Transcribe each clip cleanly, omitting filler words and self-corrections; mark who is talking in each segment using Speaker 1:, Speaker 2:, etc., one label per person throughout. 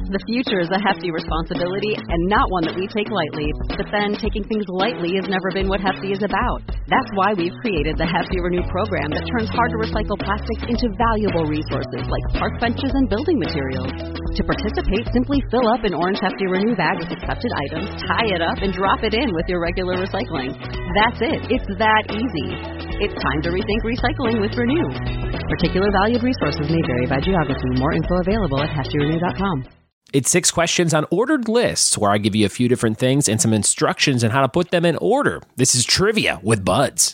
Speaker 1: The future is a hefty responsibility and not one that we take lightly. But then taking things lightly has never been what Hefty is about. That's why we've created the Hefty Renew program that turns hard-to-recycle plastics into valuable resources like park benches and building materials. To participate, simply fill up an orange Hefty Renew bag with accepted items, tie it up, and drop it in with your regular recycling. That's it. It's that easy. It's time to rethink recycling with Renew. Particular valued resources may vary by geography. More info available at heftyrenew.com.
Speaker 2: It's 6 questions on ordered lists where I give you a few different things and some instructions on how to put them in order. This is Trivia with Buds.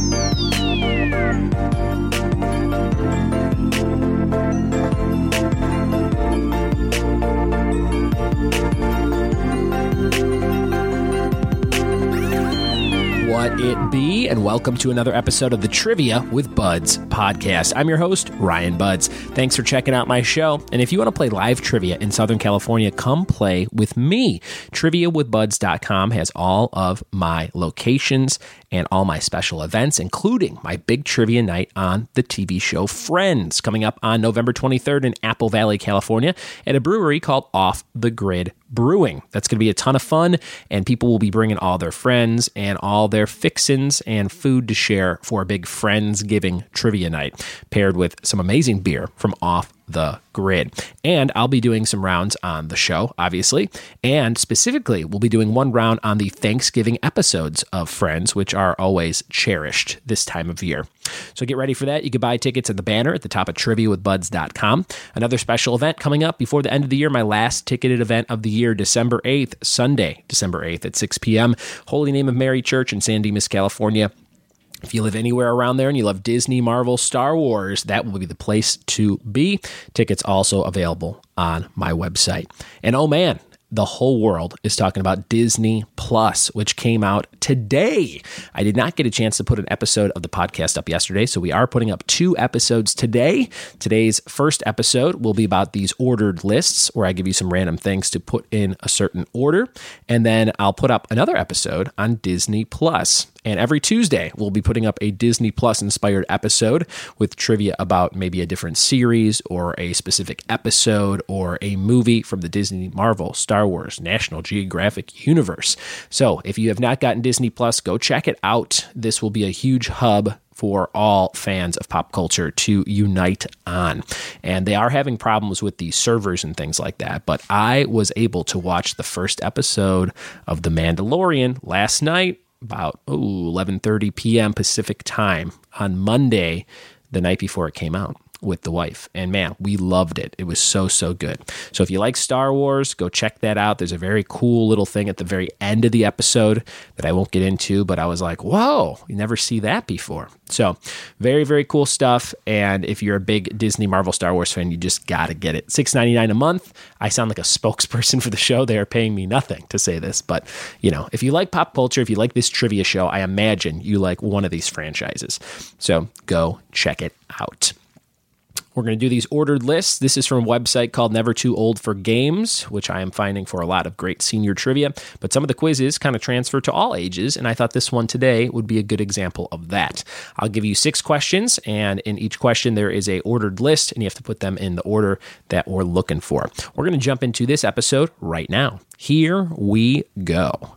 Speaker 2: What it be, and welcome to another episode of the Trivia with Buds podcast. I'm your host, Ryan Buds. Thanks for checking out my show. And if you want to play live trivia in Southern California, come play with me. TriviaWithBuds.com has all of my locations and all my special events, including my big trivia night on the TV show Friends, coming up on November 23rd in Apple Valley, California, at a brewery called Off the Grid Brewing. That's going to be a ton of fun, and people will be bringing all their friends and all their fixins and food to share for a big Friendsgiving trivia night, paired with some amazing beer from Off the Grid. And I'll be doing some rounds on the show, obviously, and specifically, we'll be doing one round on the Thanksgiving episodes of Friends, which are always cherished this time of year. So get ready for that. You can buy tickets at the banner at the top of TriviaWithBuds.com. Another special event coming up before the end of the year, my last ticketed event of the year, December 8th, Sunday, December 8th at 6 p.m., Holy Name of Mary Church in San Dimas, California. If you live anywhere around there and you love Disney, Marvel, Star Wars, that will be the place to be. Tickets also available on my website. And oh man, the whole world is talking about Disney Plus, which came out today. I did not get a chance to put an episode of the podcast up yesterday, so we are putting up 2 episodes today. Today's first episode will be about these ordered lists, where I give you some random things to put in a certain order, and then I'll put up another episode on Disney Plus. And every Tuesday, we'll be putting up a Disney Plus inspired episode with trivia about maybe a different series or a specific episode or a movie from the Disney, Marvel, Star Wars, National Geographic universe. So if you have not gotten Disney Plus, go check it out. This will be a huge hub for all fans of pop culture to unite on. And they are having problems with the servers and things like that. But I was able to watch the first episode of The Mandalorian last night, about 11:30 p.m. Pacific time on Monday, the night before it came out, with the wife. And man, we loved it. It was so, so good. So if you like Star Wars, go check that out. There's a very cool little thing at the very end of the episode that I won't get into, but I was like, whoa, you never see that before. So very, very cool stuff. And if you're a big Disney, Marvel, Star Wars fan, you just got to get it. $6.99 a month. I sound like a spokesperson for the show. They are paying me nothing to say this, but you know, if you like pop culture, if you like this trivia show, I imagine you like one of these franchises. So go check it out. We're going to do these ordered lists. This is from a website called Never Too Old for Games, which I am finding for a lot of great senior trivia. But some of the quizzes kind of transfer to all ages, and I thought this one today would be a good example of that. I'll give you 6 questions, and in each question there is a ordered list, and you have to put them in the order that we're looking for. We're going to jump into this episode right now. Here we go.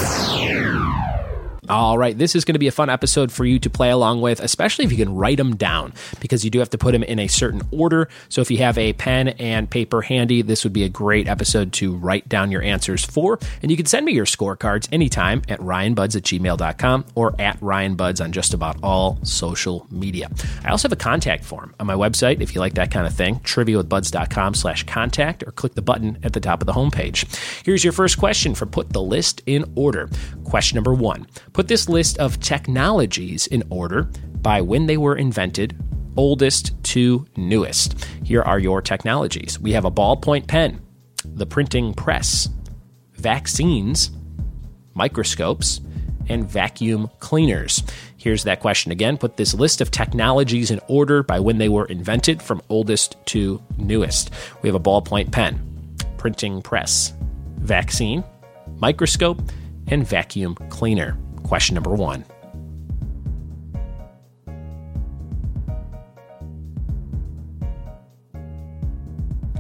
Speaker 2: All right, this is going to be a fun episode for you to play along with, especially if you can write them down, because you do have to put them in a certain order. So if you have a pen and paper handy, this would be a great episode to write down your answers for. And you can send me your scorecards anytime at ryanbuds@gmail.com or at ryanbuds on just about all social media. I also have a contact form on my website if you like that kind of thing, triviawithbuds.com/contact, or click the button at the top of the homepage. Here's your first question for Put the List in Order. Question number 1. Put this list of technologies in order by when they were invented, oldest to newest. Here are your technologies. We have a ballpoint pen, the printing press, vaccines, microscopes, and vacuum cleaners. Here's that question again. Put this list of technologies in order by when they were invented from oldest to newest. We have a ballpoint pen, printing press, vaccine, microscope, and vacuum cleaner. Question number 1.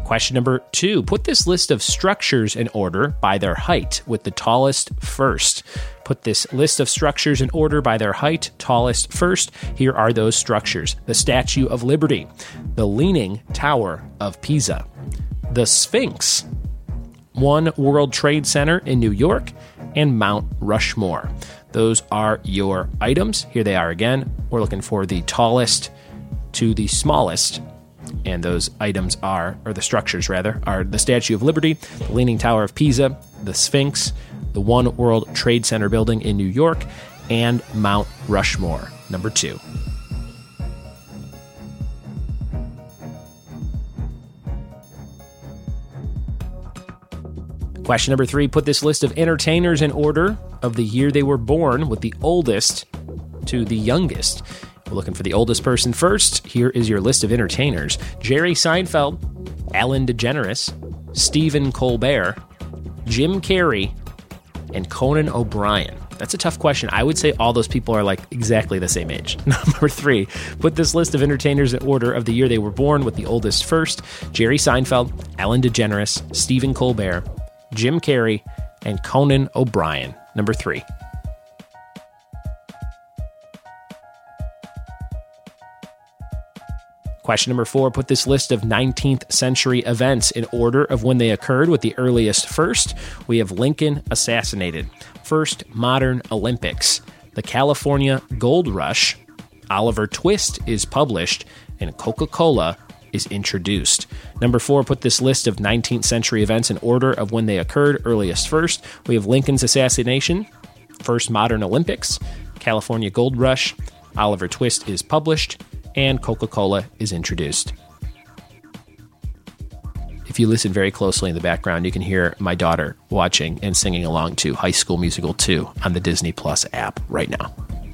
Speaker 2: Question number 2, put this list of structures in order by their height, with the tallest first. Put this list of structures in order by their height, tallest first. Here are those structures: the Statue of Liberty, the Leaning Tower of Pisa, the Sphinx, One World Trade Center in New York, and Mount Rushmore. Those are your items. Here they are again. We're looking for the tallest to the smallest. And those items are, or the structures rather, are the Statue of Liberty, the Leaning Tower of Pisa, the Sphinx, the One World Trade Center building in New York, and Mount Rushmore. Number 2. Question number 3, put this list of entertainers in order of the year they were born, with the oldest to the youngest. We're looking for the oldest person first. Here is your list of entertainers: Jerry Seinfeld, Ellen DeGeneres, Stephen Colbert, Jim Carrey, and Conan O'Brien. That's a tough question. I would say all those people are like exactly the same age. Number 3, put this list of entertainers in order of the year they were born, with the oldest first: Jerry Seinfeld, Ellen DeGeneres, Stephen Colbert, Jim Carrey, and Conan O'Brien. Number 3. Question number 4, put this list of 19th century events in order of when they occurred, with the earliest first. We have Lincoln assassinated, first modern Olympics, the California Gold Rush, Oliver Twist is published, and Coca-Cola is introduced. Number 4, put this list of 19th century events in order of when they occurred, earliest first. We have Lincoln's assassination, first modern Olympics, California Gold Rush, Oliver Twist is published, and Coca-Cola is introduced. If you listen very closely in the background, you can hear my daughter watching and singing along to High School Musical 2 on the Disney Plus app right now.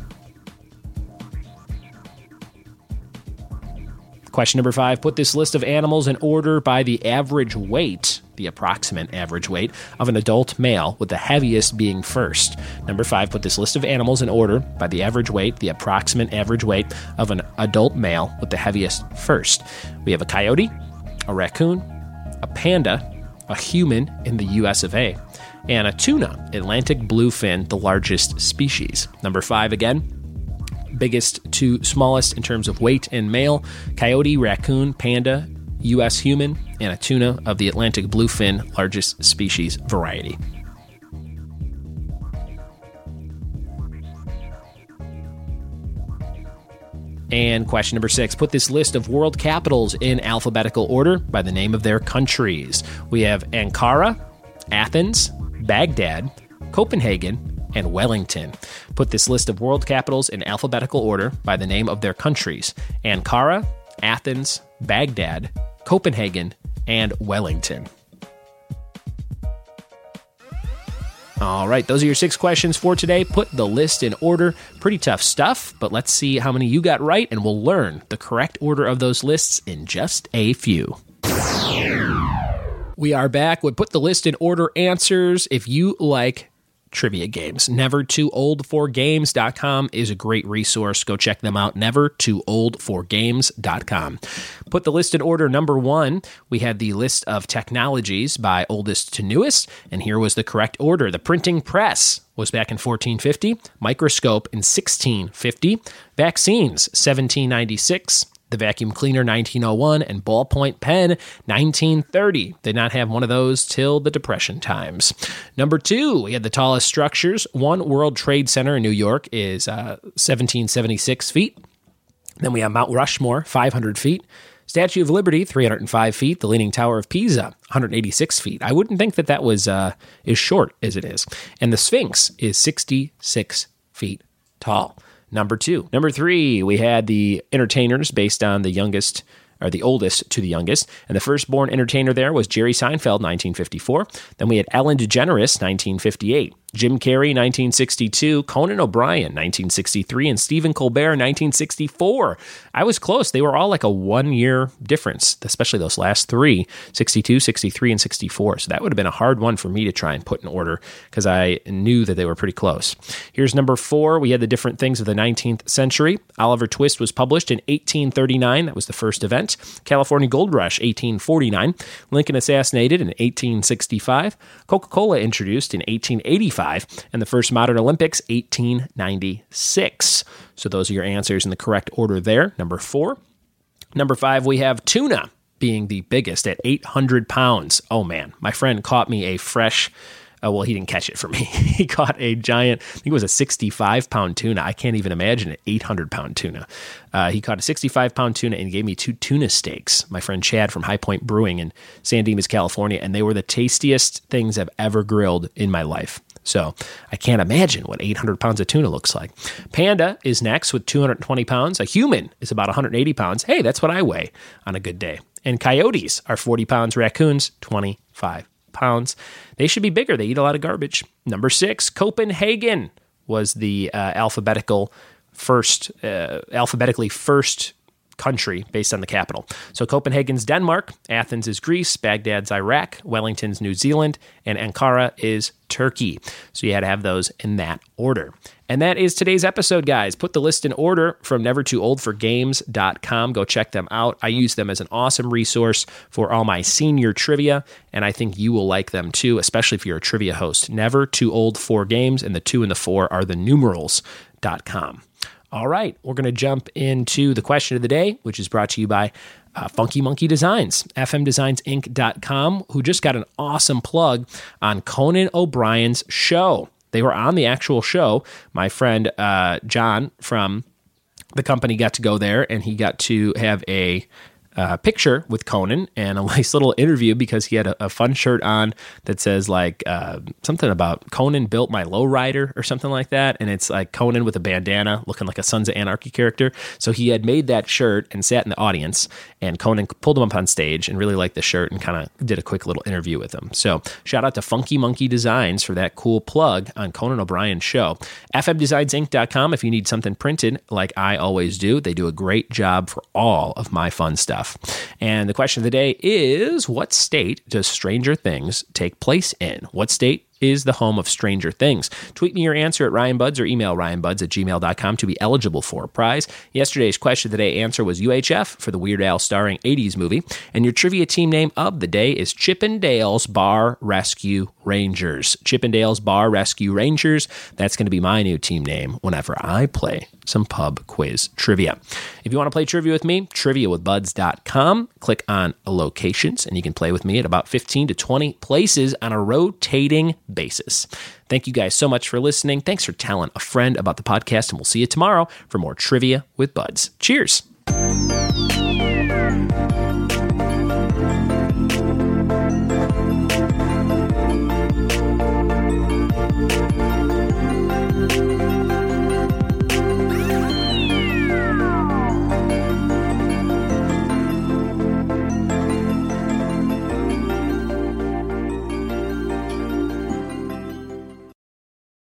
Speaker 2: Question number 5, put this list of animals in order by the average weight, the approximate average weight, of an adult male, with the heaviest being first. Number 5, put this list of animals in order by the average weight, the approximate average weight of an adult male, with the heaviest first. We have a coyote, a raccoon, a panda, a human in the US of A, and a tuna, Atlantic bluefin, the largest species. Number 5 again, biggest to smallest in terms of weight and male: coyote, raccoon, panda, U.S. human, and a tuna of the Atlantic bluefin, largest species variety. And question number 6, put this list of world capitals in alphabetical order by the name of their countries. We have Ankara, Athens, Baghdad, Copenhagen, and Wellington. Put this list of world capitals in alphabetical order by the name of their countries: Ankara, Athens, Baghdad, Copenhagen, and Wellington. All right, those are your 6 questions for today. Put the list in order. Pretty tough stuff, but let's see how many you got right, and we'll learn the correct order of those lists in just a few. We are back with Put the List in Order answers. If you like trivia games, nevertooOldforgames.com is a great resource. Go check them out, nevertooOldforgames.com. Put the list in order. Number 1, we had the list of technologies by oldest to newest, and here was the correct order. The printing press was back in 1450, microscope in 1650, vaccines 1796, the vacuum cleaner 1901, and ballpoint pen 1930. Did not have one of those till the Depression times. Number 2, we had the tallest structures. One World Trade Center in New York is 1776 feet. Then we have Mount Rushmore, 500 feet. Statue of Liberty, 305 feet. The Leaning Tower of Pisa, 186 feet. I wouldn't think that was as short as it is. And the Sphinx is 66 feet tall. Number 2. Number 3, we had the entertainers based on the youngest, or the oldest to the youngest. And the firstborn entertainer there was Jerry Seinfeld, 1954. Then we had Ellen DeGeneres, 1958. Jim Carrey, 1962, Conan O'Brien, 1963, and Stephen Colbert, 1964. I was close. They were all like a 1 year difference, especially those last three, 62, 63, and 64. So that would have been a hard one for me to try and put in order because I knew that they were pretty close. Here's number 4. We had the different things of the 19th century. Oliver Twist was published in 1839. That was the first event. California Gold Rush, 1849. Lincoln assassinated in 1865. Coca-Cola introduced in 1885. And the first modern Olympics, 1896. So those are your answers in the correct order there. Number 4. Number 5, we have tuna being the biggest at 800 pounds. Oh man, my friend caught me a fresh, well, he didn't catch it for me. He caught a giant, I think it was a 65-pound tuna. I can't even imagine an 800-pound tuna. He caught a 65-pound tuna and gave me 2 tuna steaks. My friend Chad from High Point Brewing in San Dimas, California, and they were the tastiest things I've ever grilled in my life. So I can't imagine what 800 pounds of tuna looks like. Panda is next with 220 pounds. A human is about 180 pounds. Hey, that's what I weigh on a good day. And coyotes are 40 pounds. Raccoons, 25 pounds. They should be bigger. They eat a lot of garbage. Number 6, Copenhagen was the alphabetically first country based on the capital. So Copenhagen's Denmark, Athens is Greece, Baghdad's Iraq, Wellington's New Zealand, and Ankara is Turkey. So you had to have those in that order. And that is today's episode, guys. Put the list in order from nevertooOldForGames.com. Go check them out. I use them as an awesome resource for all my senior trivia, and I think you will like them too, especially if you're a trivia host. Never Too Old for Games, and the 2 and the 4 are the numerals.com. All right, we're going to jump into the question of the day, which is brought to you by Funky Monkey Designs, fmdesignsinc.com, who just got an awesome plug on Conan O'Brien's show. They were on the actual show. My friend John from the company got to go there, and he got to have a picture with Conan and a nice little interview because he had a fun shirt on that says like something about Conan built my lowrider or something like that. And it's like Conan with a bandana looking like a Sons of Anarchy character. So he had made that shirt and sat in the audience, and Conan pulled him up on stage and really liked the shirt and kind of did a quick little interview with him. So shout out to Funky Monkey Designs for that cool plug on Conan O'Brien's show. fmdesignsinc.com if you need something printed like I always do. They do a great job for all of my fun stuff. And the question of the day is, what state does Stranger Things take place in? What state is the home of Stranger Things? Tweet me your answer at RyanBuds or email ryanbuds@gmail.com to be eligible for a prize. Yesterday's question of the day answer was UHF for the Weird Al starring 80s movie. And your trivia team name of the day is Chippendale's Bar Rescue Rangers. Chippendale's Bar Rescue Rangers. That's going to be my new team name whenever I play some pub quiz trivia. If you want to play trivia with me, triviawithbuds.com. Click on locations, and you can play with me at about 15 to 20 places on a rotating basis. Thank you guys so much for listening. Thanks for telling a friend about the podcast, and we'll see you tomorrow for more Trivia with Buds. Cheers.